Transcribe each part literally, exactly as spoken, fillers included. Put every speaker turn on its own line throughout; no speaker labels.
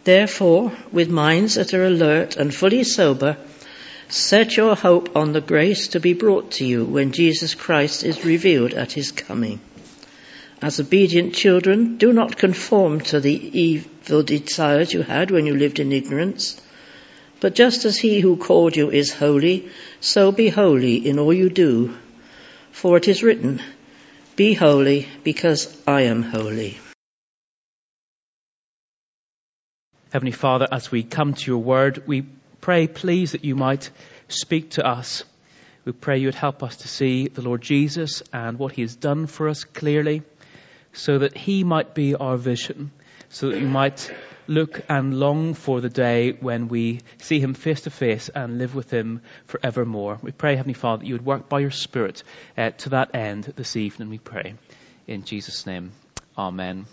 Therefore, with minds that are alert and fully sober, set your hope on the grace to be brought to you when Jesus Christ is revealed at his coming. As obedient children, do not conform to the evil desires you had when you lived in ignorance. But just as he who called you is holy, so be holy in all you do. For it is written, be holy because I am holy.
Heavenly Father, as we come to your word, we pray, please, that you might speak to us. We pray you would help us to see the Lord Jesus and what he has done for us clearly, so that he might be our vision, so that we might look and long for the day when we see him face to face and live with him forevermore. We pray, Heavenly Father, that you would work by your Spirit uh, to that end this evening, we pray. In Jesus' name, amen.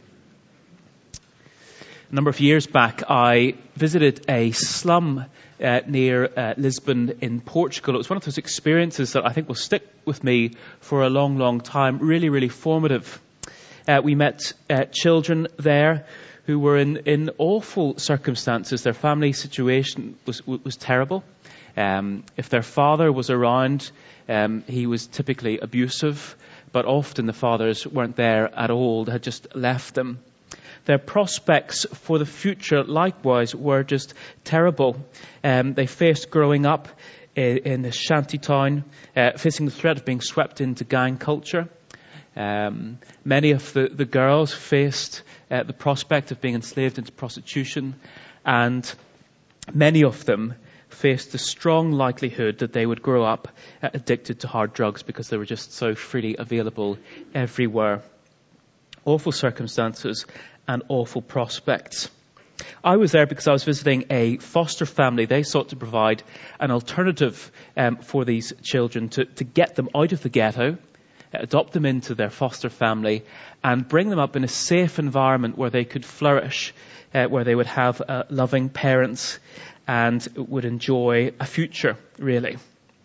A number of years back, I visited a slum uh, near uh, Lisbon in Portugal. It was one of those experiences that I think will stick with me for a long, long time. Really, really formative. Uh, we met uh, children there who were in, in awful circumstances. Their family situation was was terrible. Um, if their father was around, um, he was typically abusive, but often the fathers weren't there at all. They had just left them. Their prospects for the future, likewise, were just terrible. Um, they faced growing up in, in this shanty town, uh, facing the threat of being swept into gang culture. Um, many of the, the girls faced uh, the prospect of being enslaved into prostitution, and many of them faced the strong likelihood that they would grow up uh, addicted to hard drugs because they were just so freely available everywhere. Awful circumstances and awful prospects. I was there because I was visiting a foster family. They sought to provide an alternative um, for these children to, to get them out of the ghetto, adopt them into their foster family, and bring them up in a safe environment where they could flourish, uh, where they would have uh, loving parents and would enjoy a future, really.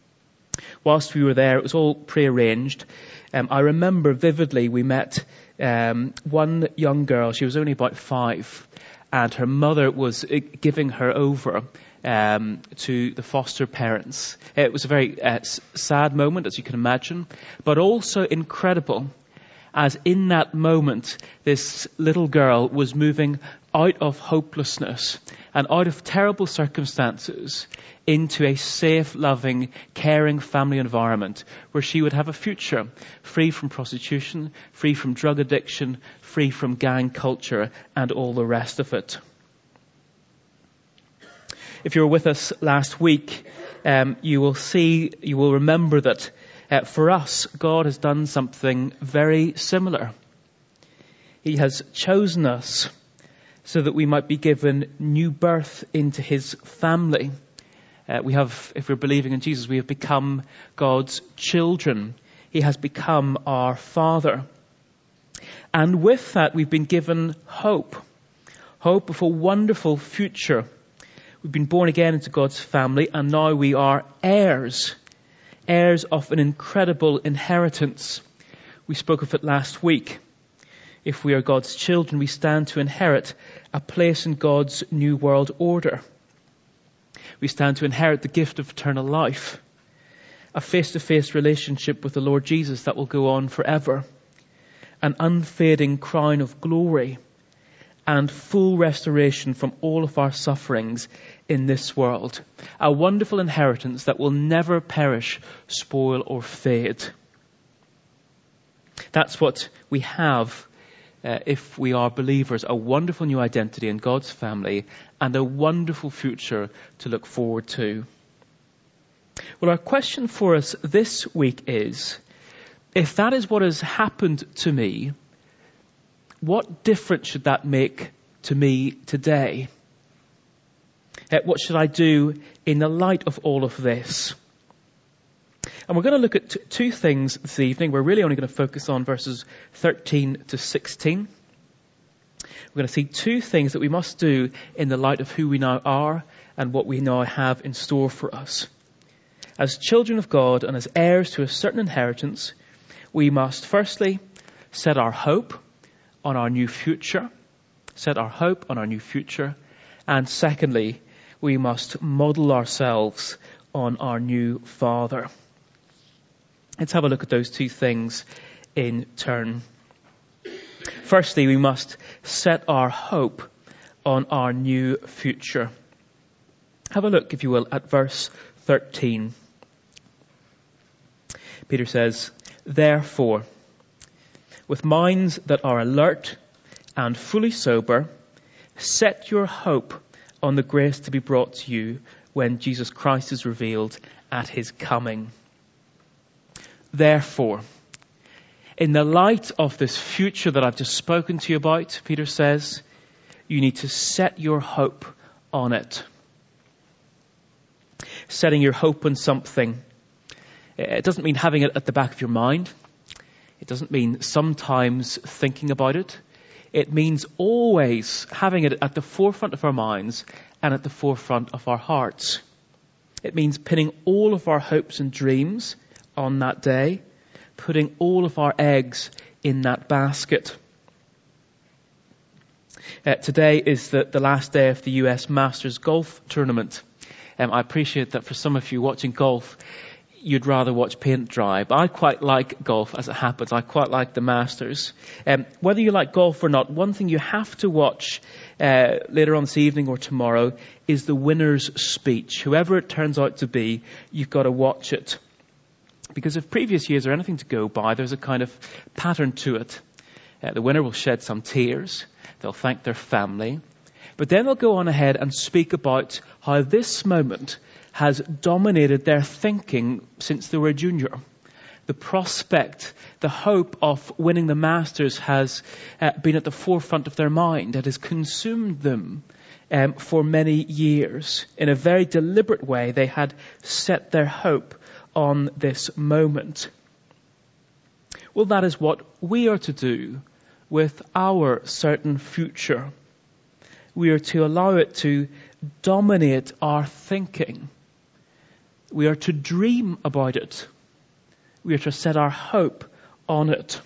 Whilst we were there, it was all prearranged. Um, I remember vividly we met um, one young girl. She was only about five, and her mother was uh, giving her over Um, to the foster parents. It was a very uh, sad moment, as you can imagine, but also incredible, as in that moment, this little girl was moving out of hopelessness and out of terrible circumstances into a safe, loving, caring family environment where she would have a future free from prostitution, free from drug addiction, free from gang culture, and all the rest of it. If you were with us last week, um, you will see, you will remember that uh, for us, God has done something very similar. He has chosen us so that we might be given new birth into his family. Uh, we have, if we're believing in Jesus, we have become God's children. He has become our Father. And with that, we've been given hope. Hope of a wonderful future. We've been born again into God's family, and now we are heirs, heirs of an incredible inheritance. We spoke of it last week. If we are God's children, we stand to inherit a place in God's new world order. We stand to inherit the gift of eternal life, a face-to-face relationship with the Lord Jesus that will go on forever, an unfading crown of glory, and full restoration from all of our sufferings in this world. A wonderful inheritance that will never perish, spoil, or fade. That's what we have uh, if we are believers. A wonderful new identity in God's family and a wonderful future to look forward to. Well, our question for us this week is, if that is what has happened to me, what difference should that make to me today? Uh, what should I do in the light of all of this? And we're going to look at t- two things this evening. We're really only going to focus on verses thirteen to sixteen. We're going to see two things that we must do in the light of who we now are and what we now have in store for us. As children of God and as heirs to a certain inheritance, we must firstly set our hope on our new future. set our hope on our new future. And secondly, we must model ourselves on our new Father. Let's have a look at those two things in turn. Firstly, we must set our hope on our new future. Have a look, if you will, at verse thirteen. Peter says, "Therefore, with minds that are alert and fully sober, set your hope on the grace to be brought to you when Jesus Christ is revealed at his coming." Therefore, in the light of this future that I've just spoken to you about, Peter says, you need to set your hope on it. Setting your hope on something, it doesn't mean having it at the back of your mind. It doesn't mean sometimes thinking about it. It means always having it at the forefront of our minds and at the forefront of our hearts. It means pinning all of our hopes and dreams on that day, putting all of our eggs in that basket. Uh, today is the, the last day of the U S Masters Golf Tournament. Um, I appreciate that for some of you watching golf, you'd rather watch paint dry. But I quite like golf as it happens. I quite like the Masters. Um, whether you like golf or not, one thing you have to watch uh, later on this evening or tomorrow is the winner's speech. Whoever it turns out to be, you've got to watch it. Because if previous years are anything to go by, there's a kind of pattern to it. Uh, the winner will shed some tears. They'll thank their family. But then they'll go on ahead and speak about how this moment has dominated their thinking since they were a junior. The prospect, the hope of winning the Masters has uh, been at the forefront of their mind. It has consumed them um, for many years. In a very deliberate way, they had set their hope on this moment. Well, that is what we are to do with our certain future. We are to allow it to dominate our thinking. We are to dream about it. We are to set our hope on it.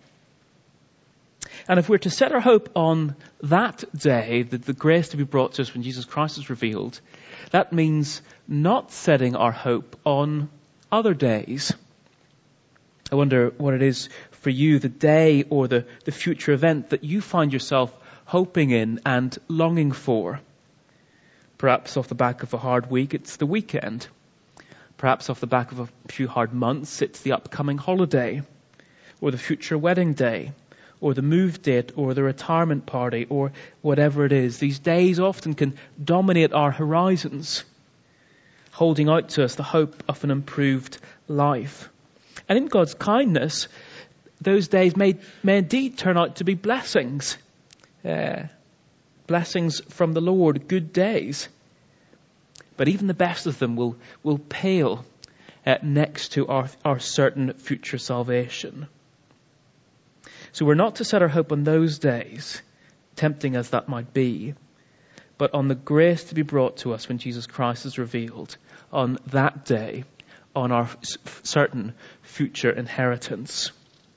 And if we're to set our hope on that day, the, the grace to be brought to us when Jesus Christ is revealed, that means not setting our hope on other days. I wonder what it is for you, the day or the, the future event that you find yourself hoping in and longing for. Perhaps off the back of a hard week, it's the weekend. Perhaps off the back of a few hard months, it's the upcoming holiday, or the future wedding day, or the move date, or the retirement party, or whatever it is. These days often can dominate our horizons, holding out to us the hope of an improved life. And in God's kindness, those days may, may indeed turn out to be blessings. Uh, blessings from the Lord, good days. But even the best of them will, will pale uh, next to our, our certain future salvation. So we're not to set our hope on those days, tempting as that might be, but on the grace to be brought to us when Jesus Christ is revealed, on that day, on our certain future inheritance.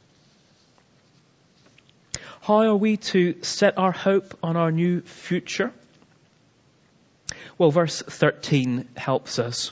How are we to set our hope on our new future? Well, verse thirteen helps us.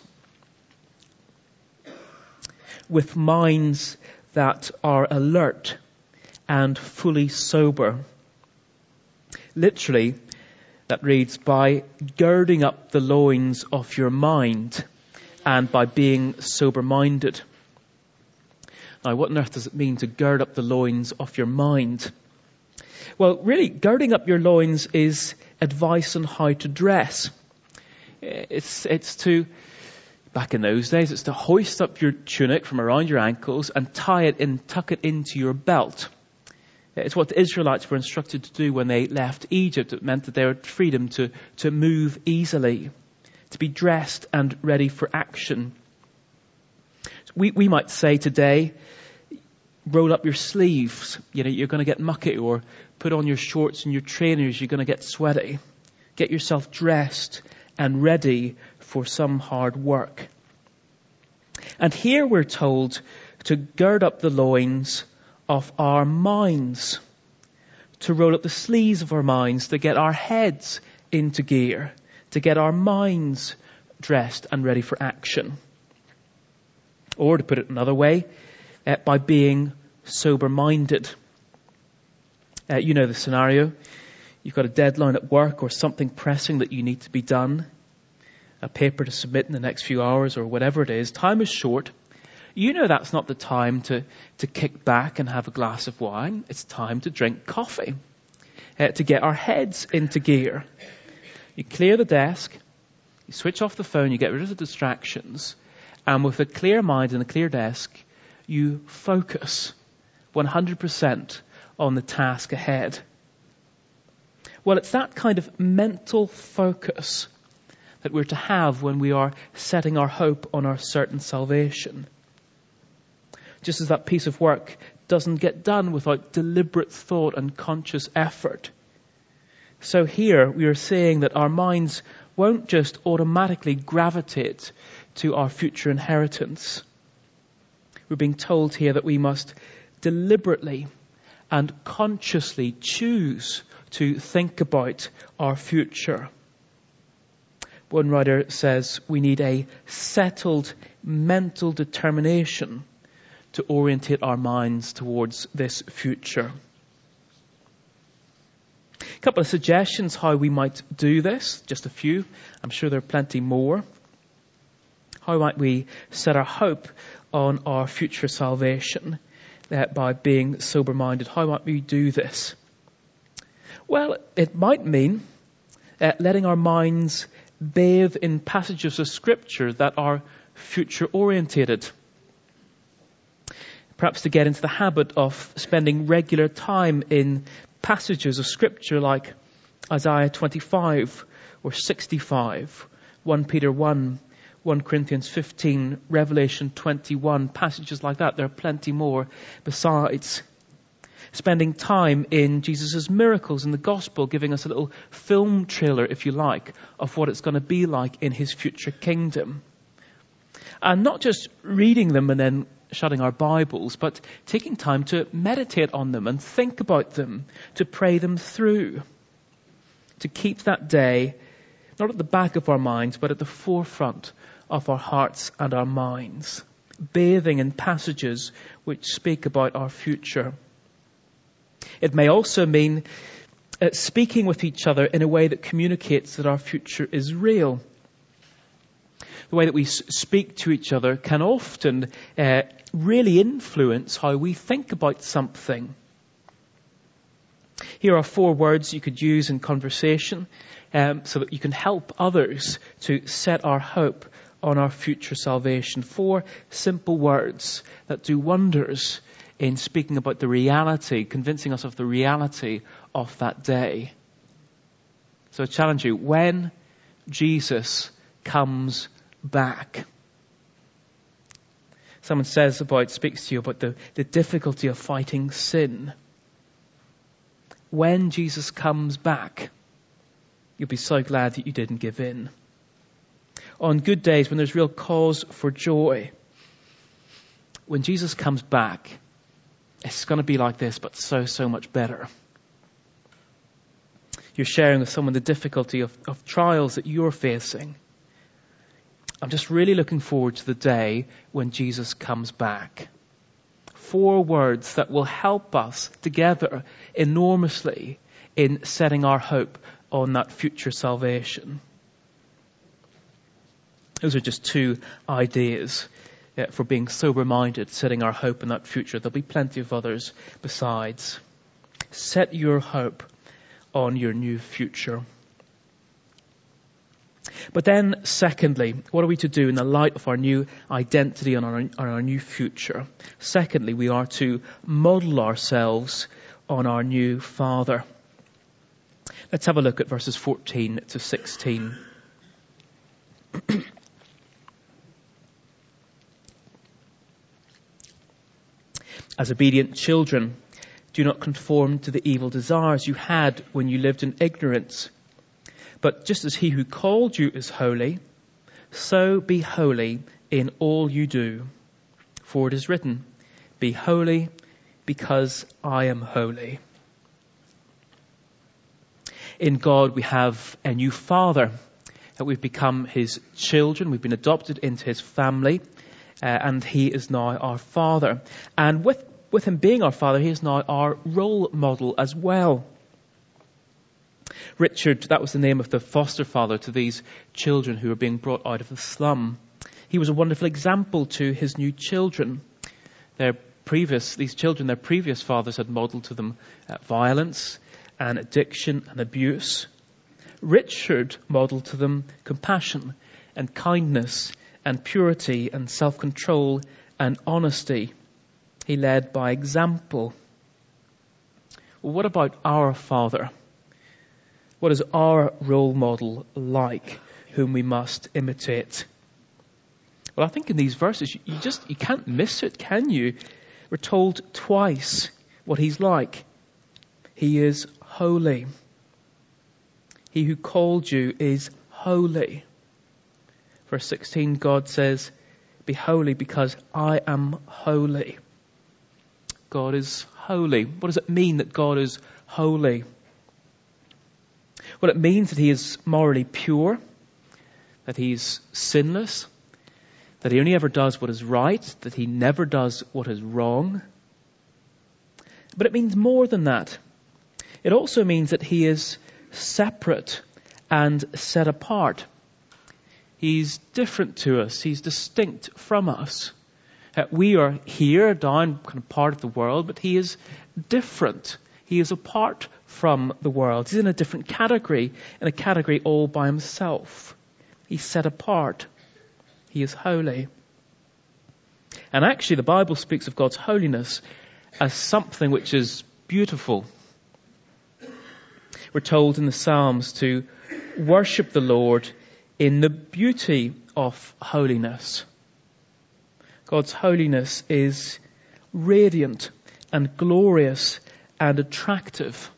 With minds that are alert and fully sober. Literally, that reads, by girding up the loins of your mind and by being sober-minded. Now, what on earth does it mean to gird up the loins of your mind? Well, really, girding up your loins is advice on how to dress. It's, it's to, back in those days, it's to hoist up your tunic from around your ankles and tie it in, tuck it into your belt. It's what the Israelites were instructed to do when they left Egypt. It meant that they had freedom to, to move easily, to be dressed and ready for action. We, we might say today, roll up your sleeves. You know, you're going to get mucky, or put on your shorts and your trainers. You're going to get sweaty. Get yourself dressed and ready for some hard work. And here we're told to gird up the loins of our minds, to roll up the sleeves of our minds, to get our heads into gear, to get our minds dressed and ready for action. Or to put it another way, uh, by being sober-minded. Uh, you know the scenario. You've got a deadline at work or something pressing that you need to be done, a paper to submit in the next few hours or whatever it is. Time is short. You know that's not the time to, to kick back and have a glass of wine. It's time to drink coffee, uh, to get our heads into gear. You clear the desk, you switch off the phone, you get rid of the distractions, and with a clear mind and a clear desk, you focus one hundred percent on the task ahead. Well, it's that kind of mental focus that we're to have when we are setting our hope on our certain salvation. Just as that piece of work doesn't get done without deliberate thought and conscious effort. So here we are saying that our minds won't just automatically gravitate to our future inheritance. We're being told here that we must deliberately and consciously choose to think about our future. One writer says we need a settled mental determination to orientate our minds towards this future. A couple of suggestions how we might do this, just a few. I'm sure there are plenty more. How might we set our hope on our future salvation uh, by being sober-minded? How might we do this? Well, it might mean uh, letting our minds bathe in passages of Scripture that are future-orientated. Perhaps to get into the habit of spending regular time in passages of Scripture like Isaiah twenty-five or sixty-five, First Peter one, First Corinthians fifteen, Revelation twenty-one, passages like that. There are plenty more besides. Spending time in Jesus' miracles in the gospel, giving us a little film trailer, if you like, of what it's going to be like in his future kingdom. And not just reading them and then shutting our Bibles, but taking time to meditate on them and think about them, to pray them through, to keep that day not at the back of our minds, but at the forefront of our hearts and our minds, bathing in passages which speak about our future. It may also mean uh, speaking with each other in a way that communicates that our future is real. The way that we s- speak to each other can often uh, really influence how we think about something. Here are four words you could use in conversation um, so that you can help others to set our hope on our future salvation. Four simple words that do wonders in speaking about the reality, convincing us of the reality of that day. So I challenge you, when Jesus comes back. Someone says about, speaks to you about the, the difficulty of fighting sin. When Jesus comes back, you'll be so glad that you didn't give in. On good days when there's real cause for joy, when Jesus comes back, it's going to be like this, but so, so much better. You're sharing with someone the difficulty of, of trials that you're facing. I'm just really looking forward to the day when Jesus comes back. Four words that will help us together enormously in setting our hope on that future salvation. Those are just two ideas uh, for being sober-minded, setting our hope in that future. There'll be plenty of others besides. Set your hope on your new future. But then, secondly, what are we to do in the light of our new identity and our, on our new future? Secondly, we are to model ourselves on our new Father. Let's have a look at verses fourteen to sixteen. As obedient children, do not conform to the evil desires you had when you lived in ignorance. But just as he who called you is holy, so be holy in all you do. For it is written, be holy because I am holy. In God we have a new Father, that we've become his children, we've been adopted into his family, uh, and he is now our Father. And with, with him being our Father, he is now our role model as well. Richard, that was the name of the foster father to these children who were being brought out of the slum. He was a wonderful example to his new children. Their previous, these children, their previous fathers had modelled to them uh, violence and addiction and abuse. Richard modelled to them compassion and kindness and purity and self-control and honesty. He led by example. Well, what about our Father? What is our role model like, whom we must imitate? Well, I think in these verses, you just, you can't miss it, can you? We're told twice what he's like. He is holy. He who called you is holy. Verse sixteen, God says, be holy because I am holy. God is holy. What does it mean that God is holy? Well, it means that he is morally pure, that he's sinless, that he only ever does what is right, that he never does what is wrong. But it means more than that. It also means that he is separate and set apart. He's different to us. He's distinct from us. Uh, we are here, down kind of part of the world, but he is different. He is apart from the world. He's in a different category, in a category all by himself. He's set apart. He is holy. And actually, the Bible speaks of God's holiness as something which is beautiful. We're told in the Psalms to worship the Lord in the beauty of holiness. God's holiness is radiant and glorious and attractive.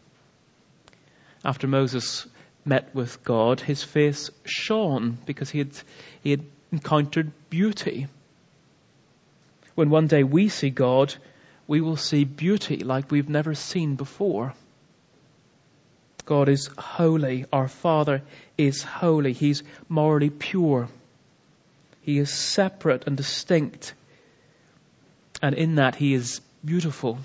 After Moses met with God, his face shone because he had, he had encountered beauty. When one day we see God, we will see beauty like we've never seen before. God is holy. Our Father is holy. He's morally pure. He is separate and distinct. And in that, he is beautiful.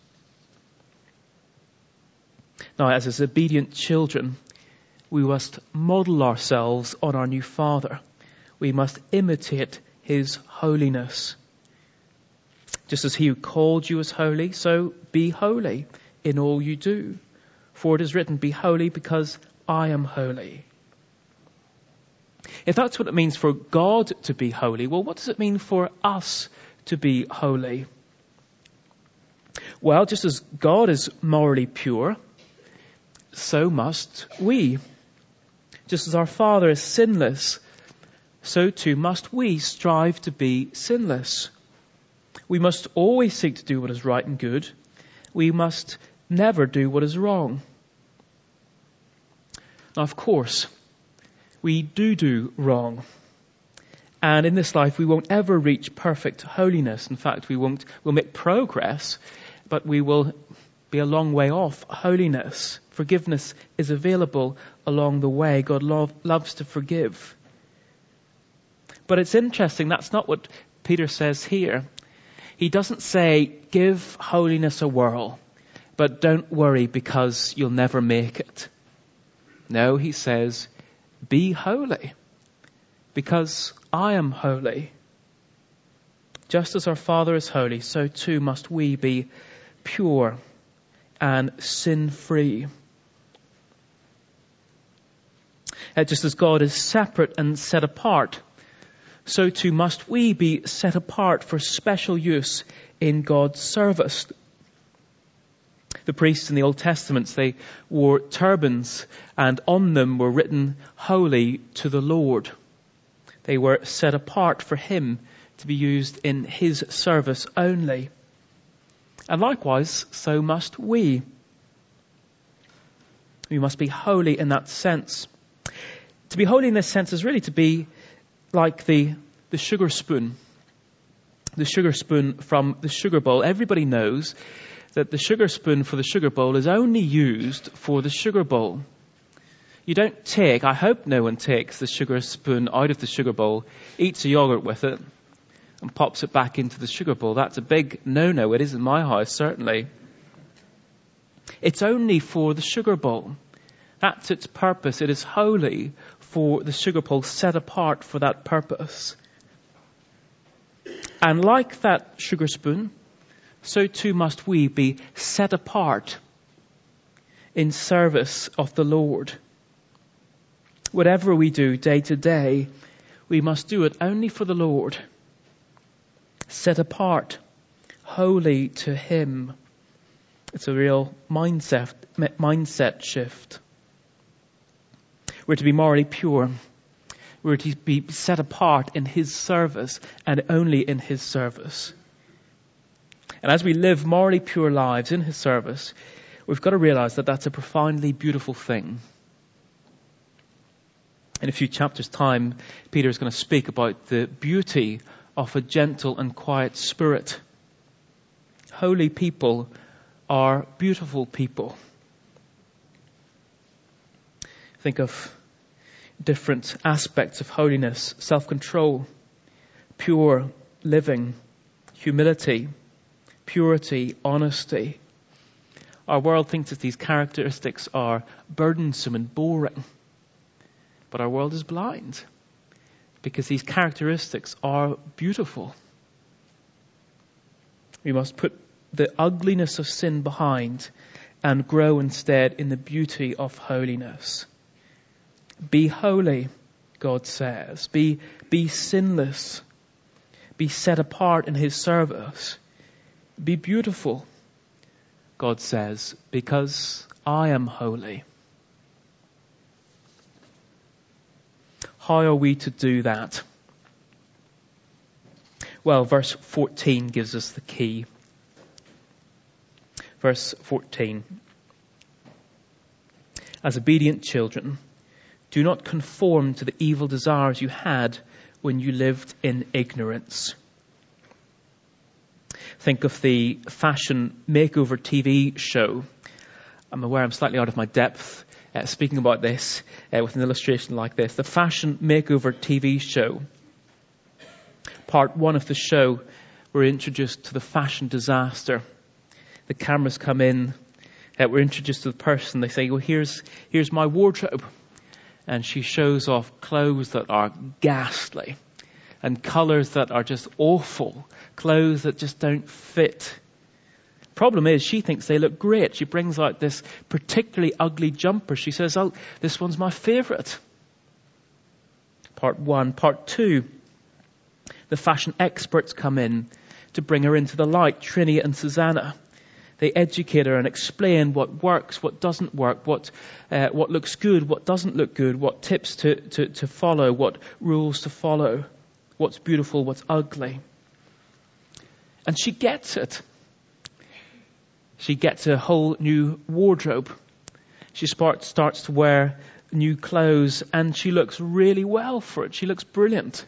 Now, as his obedient children, we must model ourselves on our new Father. We must imitate his holiness. Just as he who called you is holy, so be holy in all you do. For it is written, be holy because I am holy. If that's what it means for God to be holy, well, what does it mean for us to be holy? Well, just as God is morally pure, so must we. Just as our Father is sinless, so too must we strive to be sinless. We must always seek to do what is right and good. We must never do what is wrong. Now, of course, we do do wrong. And in this life, we won't ever reach perfect holiness. In fact, we won't, we'll make progress, but we will be a long way off holiness. Forgiveness is available along the way. God love, loves to forgive. But it's interesting, that's not what Peter says here. He doesn't say, give holiness a whirl, but don't worry because you'll never make it. No, he says, be holy because I am holy. Just as our Father is holy, so too must we be pure and sin-free. Uh, just as God is separate and set apart, so too must we be set apart for special use in God's service. The priests in the Old Testament, they wore turbans, and on them were written, holy to the Lord. They were set apart for him to be used in his service only. And likewise, so must we. We must be holy in that sense. To be holy in this sense is really to be like the, the sugar spoon. The sugar spoon from the sugar bowl. Everybody knows that the sugar spoon for the sugar bowl is only used for the sugar bowl. You don't take, I hope no one takes the sugar spoon out of the sugar bowl, eats a yogurt with it, and pops it back into the sugar bowl. That's a big no-no. It is in my house, certainly. It's only for the sugar bowl. That's its purpose. It is holy for the sugar bowl, set apart for that purpose. And like that sugar spoon, so too must we be set apart in service of the Lord. Whatever we do day to day, we must do it only for the Lord. Set apart, holy to Him. It's a real mindset, mindset shift. We're to be morally pure. We're to be set apart in His service and only in His service. And as we live morally pure lives in His service, we've got to realize that that's a profoundly beautiful thing. In a few chapters' time, Peter is going to speak about the beauty of a gentle and quiet spirit. Holy people are beautiful people. Think of different aspects of holiness: self-control, pure living, humility, purity, honesty. Our world thinks that these characteristics are burdensome and boring. But our world is blind because these characteristics are beautiful. We must put the ugliness of sin behind and grow instead in the beauty of holiness. Be holy, God says. Be, be sinless. Be set apart in His service. Be beautiful, God says, because I am holy. How are we to do that? Well, verse fourteen gives us the key. Verse fourteen. As obedient children, do not conform to the evil desires you had when you lived in ignorance. Think of the fashion makeover T V show. I'm aware I'm slightly out of my depth uh, speaking about this uh, with an illustration like this. The fashion makeover T V show. Part one of the show, we're introduced to the fashion disaster. The cameras come in. Uh, we're introduced to the person. They say, well, here's, here's my wardrobe. And she shows off clothes that are ghastly and colours that are just awful. Clothes that just don't fit. Problem is, she thinks they look great. She brings out this particularly ugly jumper. She says, oh, this one's my favourite. Part one. Part two. The fashion experts come in to bring her into the light, Trini and Susanna. They educate her and explain what works, what doesn't work, what uh, what looks good, what doesn't look good, what tips to, to, to follow, what rules to follow, what's beautiful, what's ugly. And she gets it. She gets a whole new wardrobe. She start, starts to wear new clothes and she looks really well for it. She looks brilliant.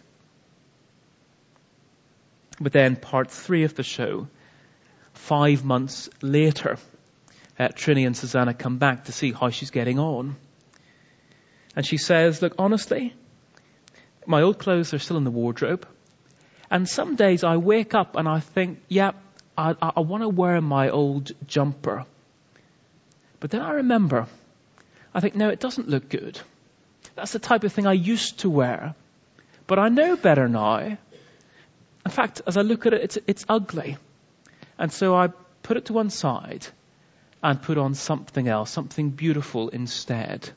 But then part three of the show, five months later, uh, Trini and Susanna come back to see how she's getting on. And she says, look, honestly, my old clothes are still in the wardrobe. And some days I wake up and I think, yeah, I, I, I want to wear my old jumper. But then I remember, I think, no, it doesn't look good. That's the type of thing I used to wear. But I know better now. In fact, as I look at it, it's, it's ugly. And so I put it to one side and put on something else, something beautiful instead.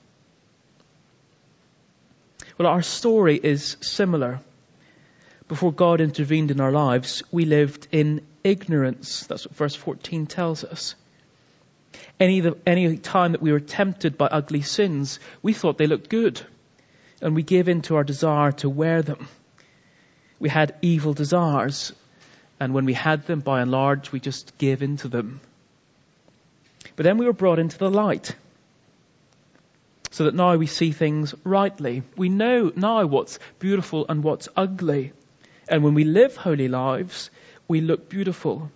Well, our story is similar. Before God intervened in our lives, we lived in ignorance. That's what verse fourteen tells us. Any, any time that we were tempted by ugly sins, we thought they looked good. And we gave in to our desire to wear them. We had evil desires. And when we had them, by and large, we just gave in to them. But then we were brought into the light. So that now we see things rightly. We know now what's beautiful and what's ugly. And when we live holy lives, we look beautiful.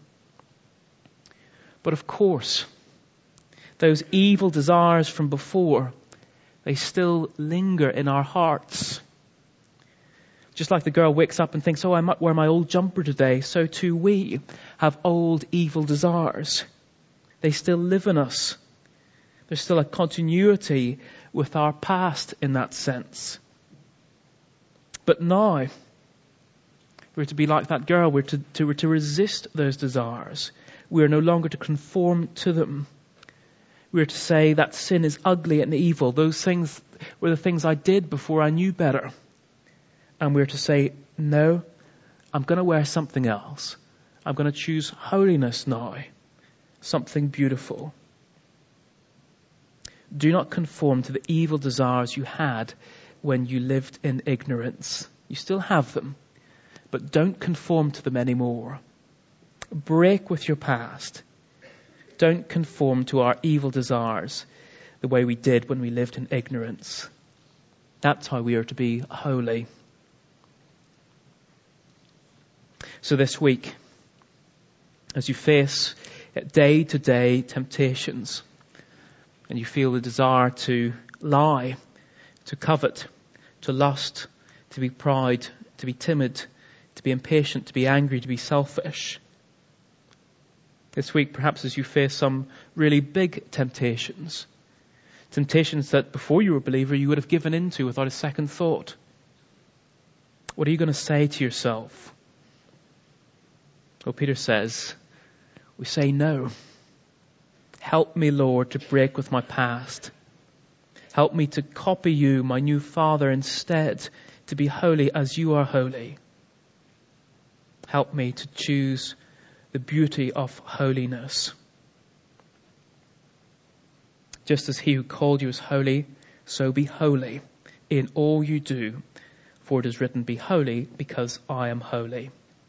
But of course, those evil desires from before, They still linger in our hearts. Just like the girl wakes up and thinks, oh, I might wear my old jumper today, so too we have old evil desires. They still live in us. There's still a continuity with our past in that sense. But now, we're to be like that girl. We're to, to, we're to resist those desires. We are no longer to conform to them. We're to say that sin is ugly and evil. Those things were the things I did before I knew better. And we're to say, no, I'm going to wear something else. I'm going to choose holiness now. Something beautiful. Do not conform to the evil desires you had when you lived in ignorance. You still have them, but don't conform to them anymore. Break with your past. Don't conform to our evil desires the way we did when we lived in ignorance. That's how we are to be holy. So this week, as you face day-to-day temptations, and you feel the desire to lie, to covet, to lust, to be proud, to be timid, to be impatient, to be angry, to be selfish. This week, perhaps as you face some really big temptations, temptations that before you were a believer you would have given into without a second thought. What are you going to say to yourself? Well, Peter says, we say no. Help me, Lord, to break with my past. Help me to copy you, my new Father, instead, to be holy as you are holy. Help me to choose the beauty of holiness. Just as he who called you is holy, so be holy in all you do. For it is written, be holy because I am holy.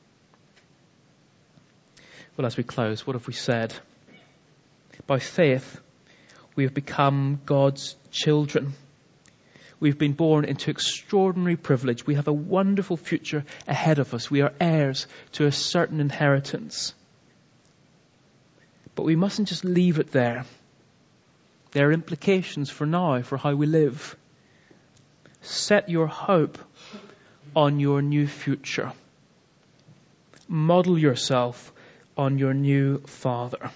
Well, as we close, what have we said? By faith, we have become God's children. We've been born into extraordinary privilege. We have a wonderful future ahead of us. We are heirs to a certain inheritance. But we mustn't just leave it there. There are implications for now, for how we live. Set your hope on your new future. Model yourself on your new Father.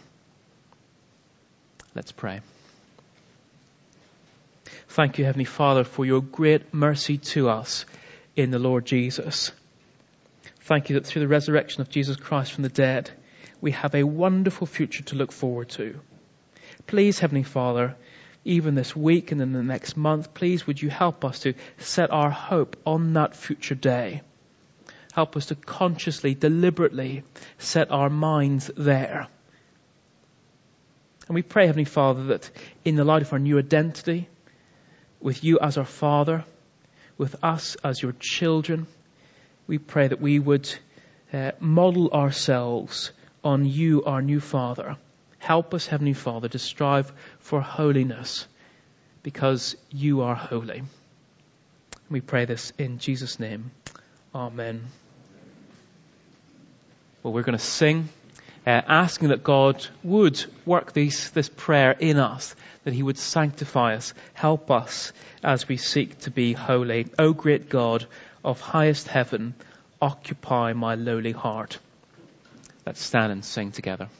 Let's pray. Thank you, Heavenly Father, for your great mercy to us in the Lord Jesus. Thank you that through the resurrection of Jesus Christ from the dead, we have a wonderful future to look forward to. Please, Heavenly Father, even this week and in the next month, please would you help us to set our hope on that future day. Help us to consciously, deliberately set our minds there. And we pray, Heavenly Father, that in the light of our new identity, with you as our Father, with us as your children, we pray that we would uh, model ourselves on you, our new Father. Help us, Heavenly Father, to strive for holiness because you are holy. We pray this in Jesus' name. Amen. Well, we're going to sing, uh, asking that God would work these, this prayer in us, that he would sanctify us, help us as we seek to be holy. O great God of highest heaven, occupy my lowly heart. Let's stand and sing together.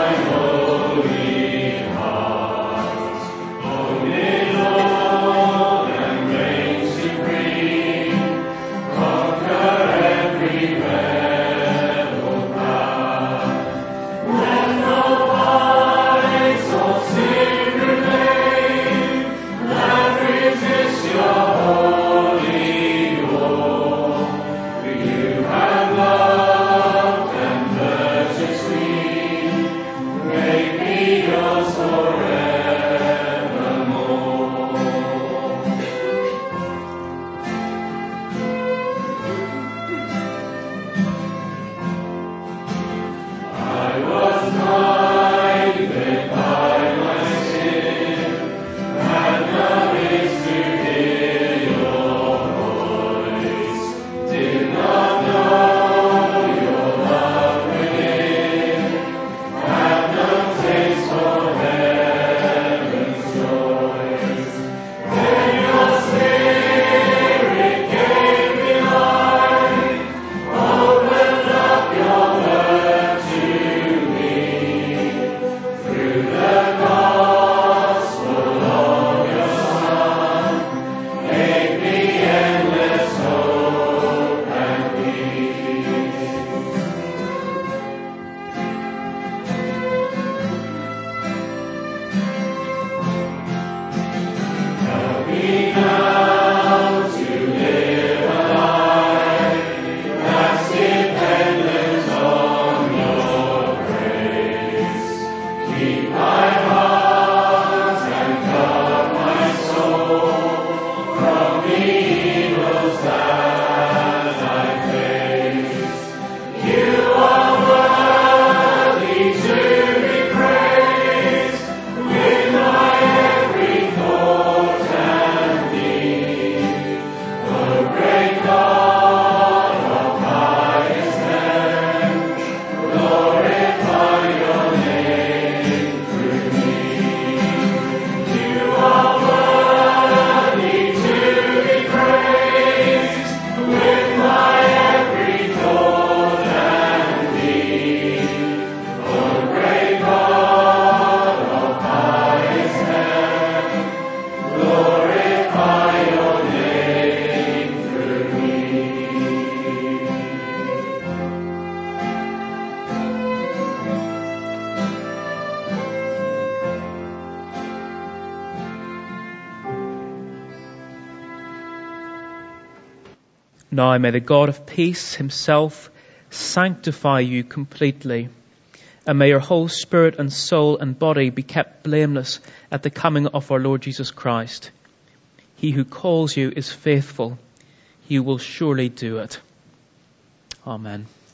Oh,
Now may the God of peace himself sanctify you completely, and may your whole spirit and soul and body be kept blameless at the coming of our Lord Jesus Christ. He who calls you is faithful. He will surely do it. Amen.